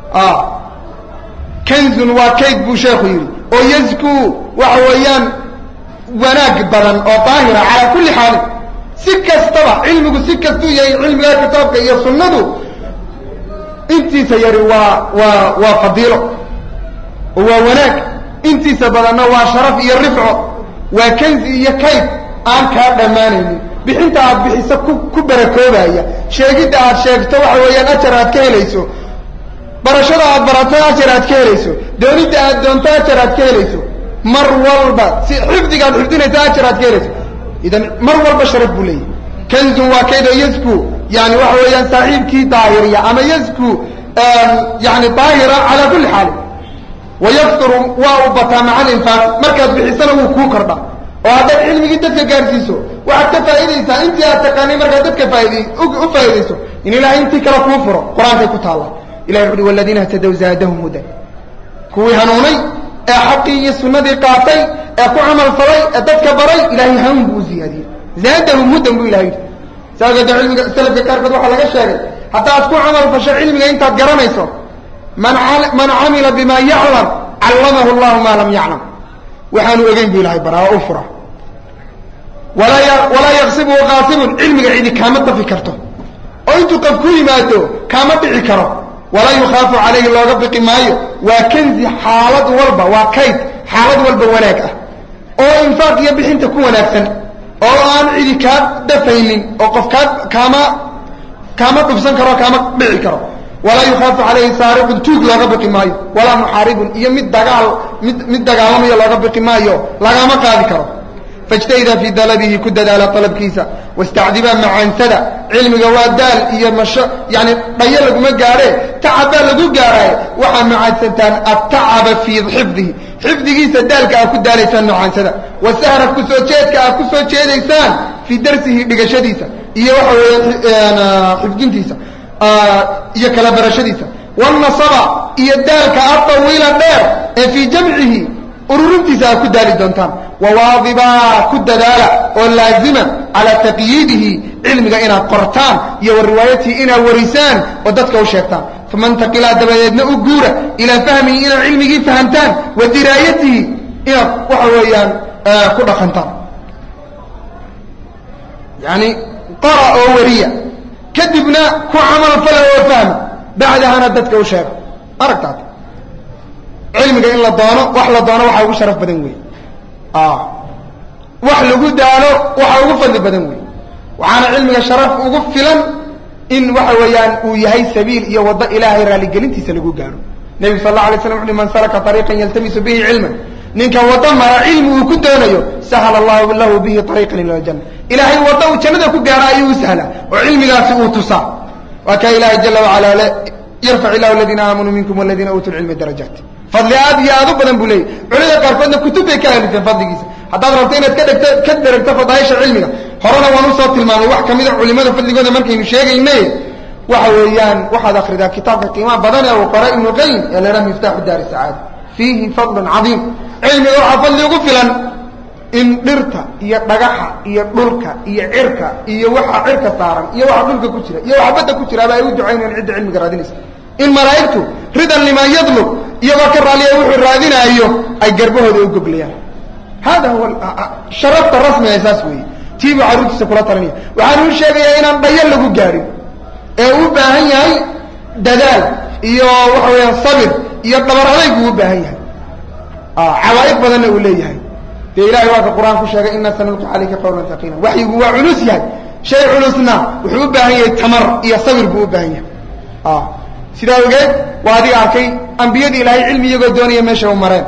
kanzun waa kayd buu sheekhu yidhi oo yazkuu waxa weeyaan wanaag badan oo daahira calaa kulli xaalin si kastaba cilmigu si kastuu yahay cilmigaa kitaabka iyo sunnadu intiisa yari waa fadiilo oo waa wanaag intiisa badanna waa sharaf iyo rifco waa kanzi iyo kayd aan kaa dhammaanaynin bixinta aad bixiso ku barakoobaya sheegidda aad sheegto waxa weeyaan ajar aad ka helayso barashada aad barato ajar aad ka helayso doonidda aad doonto ajar aad ka helayso mar walba si xifdiga aad xifdinayso ajar aad ka helayso idan mar walba sharaf buu leeyahy kanzun waa kaydoo yazku yani waxa weeyaan saaxiibkii daahiriya ama yazku yani daahira calaa kulli xaalin wayakturu waa u bataa maca alinfaaq markaad bixisana wuu kuu kordha oo haddaad cilmigii dadka gaarsiiso waxaad ka faa'iidaysaa intii aad taqaanay markaad dadka u faa'iidayso in ilaahay intii kale kuu furo qur-aankay ku taalla ilahi wuxu uhi waladiina htadow zaadahum hudan kuwii hanuunay ee xaqii iyo sunnadii qaatay ee ku camal falay ee dadka baray ilaahay hanuun buu u ziyaadiyey zaadahum hudan buu ilahay yidhi saagada cilmiga salafka qaarkood waxaa laga sheegay haddaad ku camal fasho cilmiga intaad garanayso man camila bima yaclam callamahu allahu maa lam yaclam waxaanu ogeyn bu ilahay baraa oo u fura walaa yaqsibuhu qaasibun cilmiga cidi kaama dafi karto oo intuu qof ku yimaado kaama dhici karo walaa yukhaafu calayhi looga biqi maayo waa kanzi xaalad walba waa kayd xaalad walba wanaag ah oo infaaq iyo bixinta ku wanaagsan oo aan cidi kaa dafaynin oo qof kaama dhufsan karo kaama dhici karo walaa yukhaafu calayhi saariqun tuug looga biqi maayo walaa muxaaribun iyo mid dagaalamayo looga biqi maayo lagama qaadi karo fاجتهda في dلبhi ku dadaala طلبkiisa واstacdibaa macaansada cilmiga waa daal iyo yani dhayo laguma gaadhe tacabaa lagu gaaraaye waxaa macaansantaan atacaba fii xifdihi xifdigiisa daalka aad ku daalaysaan macaansada wasahra kusoo jeedka aad ku soo jeedaysaan fii darsihi dhigashadiisa iyo waxa weeya xifdintiisa iyo kala barashadiisa والنصba iyo daalka aطawiila dheer ee fii jamcihi ururintiisa aad ku daali doontaan wawaadibaa ku dadaala oo laazima calaa taqyiidihi cilmiga inaad qortaan iyo wariwaayatihi inaad warisaan oo dadka u sheegtaan uma intaqilaa dabadeedna u guura ilaa fahmihi inaad cilmigii fahamtaan wa diraayatihi inaad waxa weeyaan ku dhaqantaan yani qora oo wariya kadibna ku camal fala oo fahma bacdahana dadka u sheega aragtaad cilmiga in la doono wax la doono waxaa ugu sharaf badan wey wax lagu daalo waxaa ugu fadli badan wey waxaana cilmiga sharaf ugu filan in waxa weeyaan uu yahay sabiil iyo waddo ilaahay raaligelintiisa lagu gaaro nebigu sal اla alay slam wuxu man salaka طariiqan yaltamisu bihi cilman ninka waddo mara cilmi uu ku doonayo sahla allahu lahu bihi طariiqan ila aljanna ilaahay waddo uu jannada ku gaaro ayuu u sahla oo cilmigaasi uu tusaa waa kaa ilaahay jala wacala le yarfac illahu aladiina aamanuu minkum waladiina uutuu lcilma darajaat fadli aad iyo aad u badan buu leeyahy culimada qaarkoodna kutub bay ka alifeen fadligiisa haddaad rabto inaad ka dheragto fadaaisha cilmiga horena waan usoo tilmaamay wax kamida culimada fadligooda markaynu sheegaynay waxa weeyaan waxaad akridaa kitaabka qiimaha badan ee uu qoray ibnu qayim ee la yidhaha miftaaxu daari sacaada fiihi fadlun cadiim cilmiga waxaa fadli ugu filan in dhirta iyo dhagaxa iyo dhulka iyo cirka iyo waxa cirka saaran iyo waxa dhulka ku jira iyo waxa badda ku jiraaba ay u ducaynayaan cidda cilmiga raadinaysa in malaa'igtu ridan limaa yadlub iyagoo ka raaliya wuxuu raadinaayo ay garbahooda u goglayaan hada huwa sharafta rasmiga saas weeye tiibuu carruurtiisa kula talinaya waxaan uu sheegayaa inaan dhayo lagu gaarin ee u baahan yahay dadaal iyo waxa weeyaan sabir iyo dhabar adayg buu u baahan yahay cawaa'iq badanna uu leeyahay dee ilahay waa ka qur-aan ku sheegay inaa sanulqi calayka qawlan haqiila waxyigu waa culus yahay shay culusna wuxuu u baahan yahay tamar iyo sabir buu u baahan yahay sidaa ogeed waa adiga arkay ambiyadii ilaahay cilmi iyagoo doonaya meesha u mareen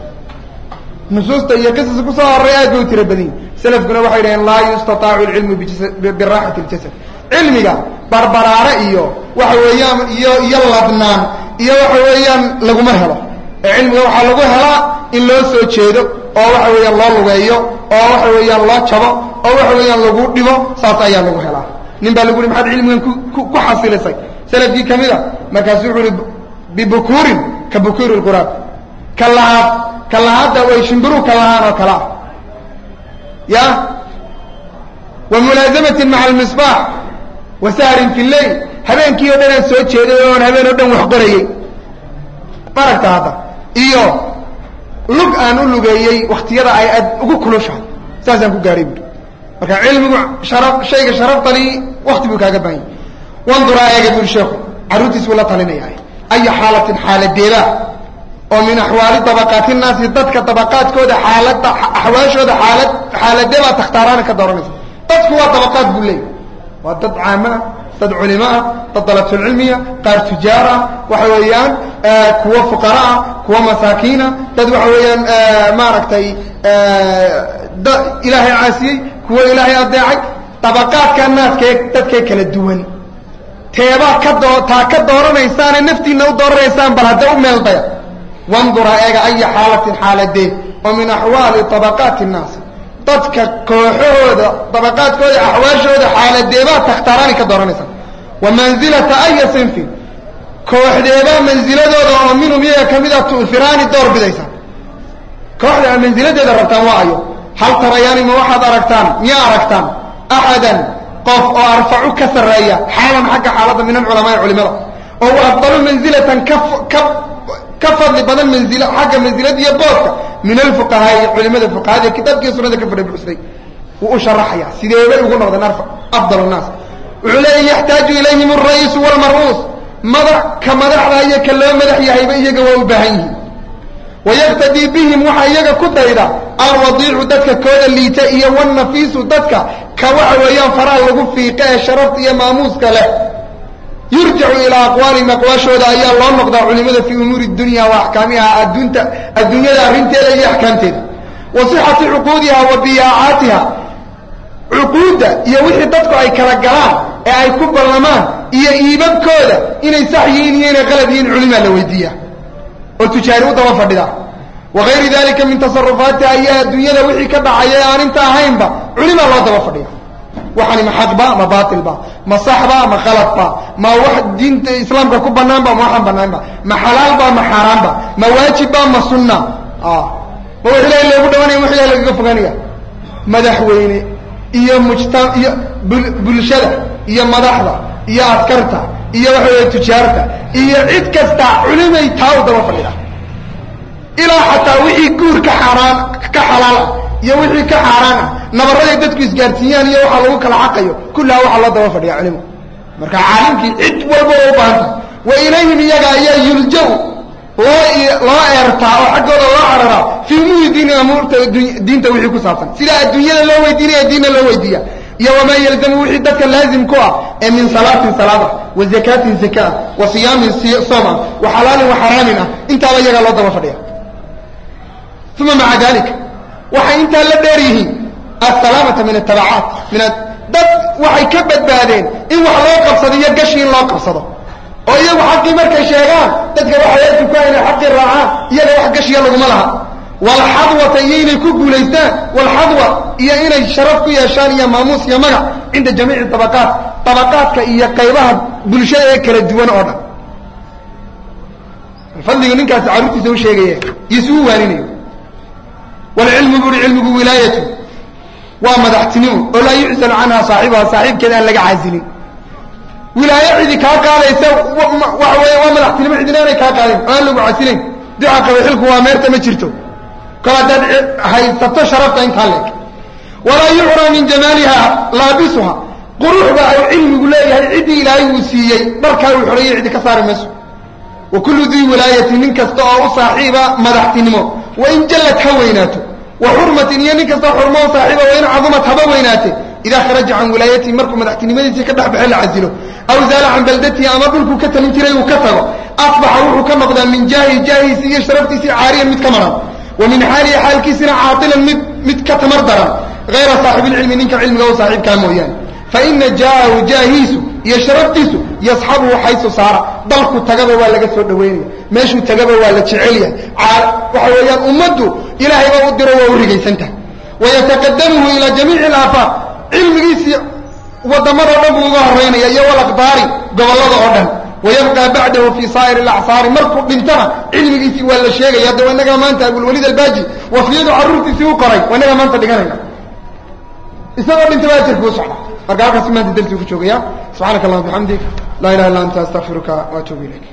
nusuusta iyo qisaska kusoo horay aad bay u tiro badan yihin salafkuna waxay dhaheen laa yustataacu alcilmu biraaxati اljasad cilmiga barbaraare iyo waxa weeyaan iyo ladnaan iyo waxa weeyaan laguma helo ee cilmiga waxaa lagu helaa in loo soo jeedo oo waxa weeyaan loo lugeeyo oo waxa weeyaan loo jabo oo waxa weeyaan lagu dhibo saas ayaa lagu helaa nin baa lagu yihi maxaad cilmigan ku xasilisay salafkii kamid a markaasu wuxuu ihi bibukuurin ka bukuuri lquraab ka lahaadda way shimbiruhu ka lahaan oo kale ah ya wa mulaazamatin maca almisbaax wa sahrin fi lleyl habeenkii o dhan aan soo jeeday oon habeen oo dhan wax qorayey maragta hadda iyo lug aan u lugeeyey waktiyada ay aad ugu kulushahay saasaan ku gaadhay buuri marka cilmigu shayga sharaftani wakti buu kaaga baahanya wanduraa eega buuri sheekhu carruurtiis buu la talinaya aya xaalatin xaaladeeda oo min axwaali dabaqaati nnaasi dadka dabaqaadkooda axwaashooda xaaladee baa takhtaaraana ka dooranaysa dadku waa dabaqaad buu leeyahy waa dad caamo ah dad culimo ah dad dalabtulcilmiya qaar tujaar ah waxa weeyaan kuwo fuqara ah kuwo masaakiina dad waxa weeyaan maaragtay ilaahay caasiyey kuwo ilaahay adeecay dabaqaadka naaskee dadkee kala duwan teebaa taa ka dooranaysaane naftiina u dooranaysaan bal hadda u meeldaya wandura eega aya xaalatin xaaladeed oo min axwaali dabaqaati nnaasi dadka kooxahooda dabaqaadkooda axwaashooda xaaladeebaa takhtaaraani ka dooranaysaa wa manzilata aya sinfin kooxdeebaa manziladooda oo minhum iyaga kamid a tu'hiraani door bidaysa kooxda a manziladeeda rabtaan waa ayo hal tarayaani ma waxaad aragtaan miyaa aragtaan axadan qof oo arfacu ka sarreeya xaalan xagga xaaladda min alculamaai culimada oo afdalu manzilatan ka fadli badan manzil xagga manzilada iyo booska min alfuqahaai culimada fuqahada ee kitaabkii sunada ka fadhi buxsday wuu u sharaxaya sideebay ugu noqdeen afdal nnaas wuxuu leeyahy yaxtaaju ilayhim alra'iisu walmar'uus ka madaxda iyo ka loo madax yahayba iyaga waa u baahan yihiin wayaqtadii bihim waxaa iyaga ku dayda alwadiicu dadka kooda liita iyo wanafiisu dadka ka waxa weeyaan faraha lagu fiiqa ee sharafta iyo maamuuska leh yurjacu ilaa aqwaalihim aqwaashooda ayaa loo noqdaa culimada fii umuuri dunya wa axkaamiha adduunyada arrinteeda iyo axkaamteeda wa sixati cuquudiha wa biyaacaatiha cuquudda iyo wixii dadku ay kala galaan ee ay ku ballamaan iyo iibabkooda inay sax yihiin iyo inay qalad yihiin culimaa la weydiiya oo tujaari u daba fadhida wagayri dalika min tasarufaatiha iyo adduunyada wixii ka dhacaya ee aan inta ahaynba culimaa loo daba fadhiya waxani ma xaqba ma baatilba ma saxba ma khaladba ma wax diinta islaamka ku banaanba ma waxaan banaanba ma xalaalba ma xaaraanba ma waajibba ma sunna ma wax ilaahay loogu dhawanaya wax ilaahay lagaga fogaanaya madaxweyne iyo iyo bulshada iyo madaxda iyo askarta iyo waxa weeye tujaarta iyo cid kasta culimay taa u daba fadhida ilaa xataa wixii guur ka xalaal ah iyo wixii ka xaaraan ah nabaraday dadku isgaarsiiyaan iyo waxa lagu kala xaqayo kullaha waxaa loo daba fadhiya culimo marka caalimkii cid walba u baahanta wa ilayhim iyaga ayaa yuljaw loo eertaa oo xaggooda loo cararaa fii umuuri diini amuurta diinta wixii ku saabsan sida adduunyada loo weydiinaya diinna loo weydiiya iyo wamaa yalzamu wixii dadka laazim ku ah ee min salaatin salaada wa zakaatin zakaa wa siyaamin sooma wa xalaalin wa xaraamin ah intaaba iyagaa loo daba fadhiya uma maca dalika waxay intaa la dheer yihiin asalaamata min atabacaat dad waxay ka badbaadeen in wax loo qabsado iyo gashi in loo qabsado oo iyagu xaqii markay sheegaan dadka waxay tukaan inay xaqii raacaan iyaga wax gashiya laguma laha walxadwata iyo inay ku guulaystaan walxadwa iyo inay sharaf ku yeeshaan iyo maamuus iyo magac cinda jamiici dabaqaadka iyo qaybaha bulshada ee kala duwan oo dhan fadligu ninkaasi carruurtiisa u sheegaya isuu waaninayo walcilmu buri cilmigu wilaayatu waa madaxtinimo oo laa yuczalu canha saaxibuha saaxiibkeeda aan laga casilin wilaayo cidi kaa qaadaysa waxa weeye waa madaxtinimo cidina aanay kaa qaadin oo aan lagu casilayn duca qaba xilku waa meerta ma jirto kol haddaad haysato sharafta intaa leeg walaa yucra min jamaaliha laabisuha quruxda ay cilmigu leeyahay ciddii ilaahay uu siiyey dharkaa uu xoreeyey cidi ka saari mayso wa kullu dii wilaayati nin kasta oo u saaxiiba madaxtinimo wain jallad ha weynaato wa xurmatin iyo nin kasta xurmo u saaxiiba wain cadumat haba weynaate idaa kharaja can wilaayatii markuu madaxtinimadiisii ka dhex baxay la casilo aw zaala can baldatihi ama dhulkuu ka talin jiray uu ka tago asbaxa wuxuu ka noqdaa min jaahiisi iyo sharaftiisii caariyan mid ka maran wa min xaalihi xaalkiisina caatilan mid ka tamar daran hayra saaxibilcilmi ninka cilmiga u saaxiibkaa mooyaane faina jaahu jaahiisu iyo sharaftiisu yasxabuhu xaysu saara dalku tagaba waa laga soo dhaweynaya meeshuu tagaba waa la jecelyahay waxa weeyaan ummaddu ilaahay baa u diro waa u rigaysantahay wayataqadamuhu ilaa jamiici alaafaaq cilmigiisii waddamadao dhan buu uga horeynaya iyo walaqdaari gobollada oo dhan wayabqaa bacdahu fii saa'ir alacsaari markuu dhintana cilmigiisii waa la sheegaya hadda waa inagaa maanta abulwaliid albaaji wafiyadu carruurtiisii u qoray waa inagaa maanta dhiganayna isagoo dhintaba ajarku u socda marka halkaas maanta darsi ku joogaya subxaanaka allahuma bixamdik laa ilaha illa anta astaغfiruka wa atuubu ilayk